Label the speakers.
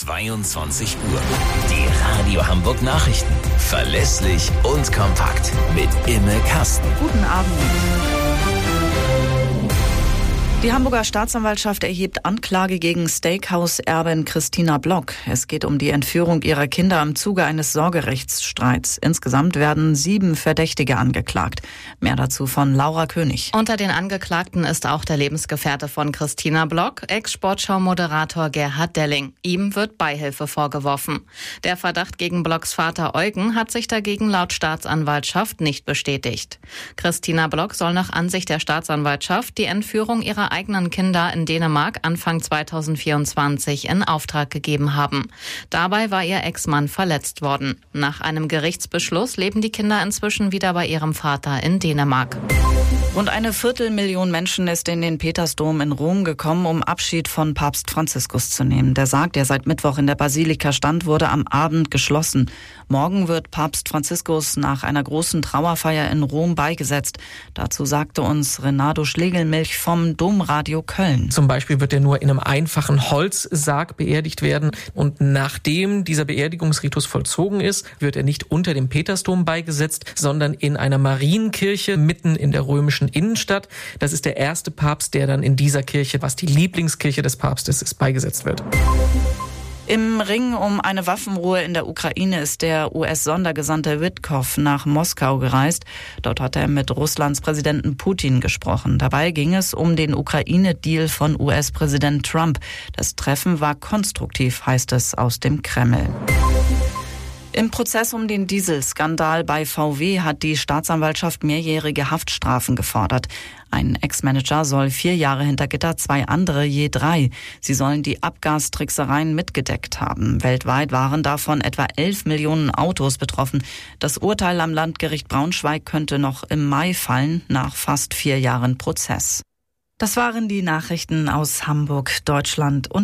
Speaker 1: 22 Uhr. Die Radio Hamburg Nachrichten. Verlässlich und kompakt. Mit Imme Kasten.
Speaker 2: Guten Abend. Die Hamburger Staatsanwaltschaft erhebt Anklage gegen Steakhouse-Erbin Christina Block. Es geht um die Entführung ihrer Kinder im Zuge eines Sorgerechtsstreits. Insgesamt werden 7 Verdächtige angeklagt. Mehr dazu von Laura König.
Speaker 3: Unter den Angeklagten ist auch der Lebensgefährte von Christina Block, Ex-Sportschau-Moderator Gerhard Delling. Ihm wird Beihilfe vorgeworfen. Der Verdacht gegen Blocks Vater Eugen hat sich dagegen laut Staatsanwaltschaft nicht bestätigt. Christina Block soll nach Ansicht der Staatsanwaltschaft die Entführung ihrer eigenen Kinder in Dänemark Anfang 2024 in Auftrag gegeben haben. Dabei war ihr Ex-Mann verletzt worden. Nach einem Gerichtsbeschluss leben die Kinder inzwischen wieder bei ihrem Vater in Dänemark.
Speaker 2: Rund 250.000 Menschen ist in den Petersdom in Rom gekommen, um Abschied von Papst Franziskus zu nehmen. Der Sarg, der seit Mittwoch in der Basilika stand, wurde am Abend geschlossen. Morgen wird Papst Franziskus nach einer großen Trauerfeier in Rom beigesetzt. Dazu sagte uns Renato Schlegelmilch vom Domradio Köln.
Speaker 4: Zum Beispiel wird er nur in einem einfachen Holzsarg beerdigt werden. Und nachdem dieser Beerdigungsritus vollzogen ist, wird er nicht unter dem Petersdom beigesetzt, sondern in einer Marienkirche mitten in der römischen Innenstadt. Das ist der erste Papst, der dann in dieser Kirche, was die Lieblingskirche des Papstes ist, beigesetzt wird.
Speaker 2: Im Ring um eine Waffenruhe in der Ukraine ist der US-Sondergesandte Witkow nach Moskau gereist. Dort hat er mit Russlands Präsidenten Putin gesprochen. Dabei ging es um den Ukraine-Deal von US-Präsident Trump. Das Treffen war konstruktiv, heißt es aus dem Kreml. Im Prozess um den Dieselskandal bei VW hat die Staatsanwaltschaft mehrjährige Haftstrafen gefordert. Ein Ex-Manager soll 4 Jahre hinter Gitter, 2 andere je 3. Sie sollen die Abgastricksereien mitgedeckt haben. Weltweit waren davon etwa 11 Millionen Autos betroffen. Das Urteil am Landgericht Braunschweig könnte noch im Mai fallen, nach fast 4 Jahren Prozess. Das waren die Nachrichten aus Hamburg, Deutschland und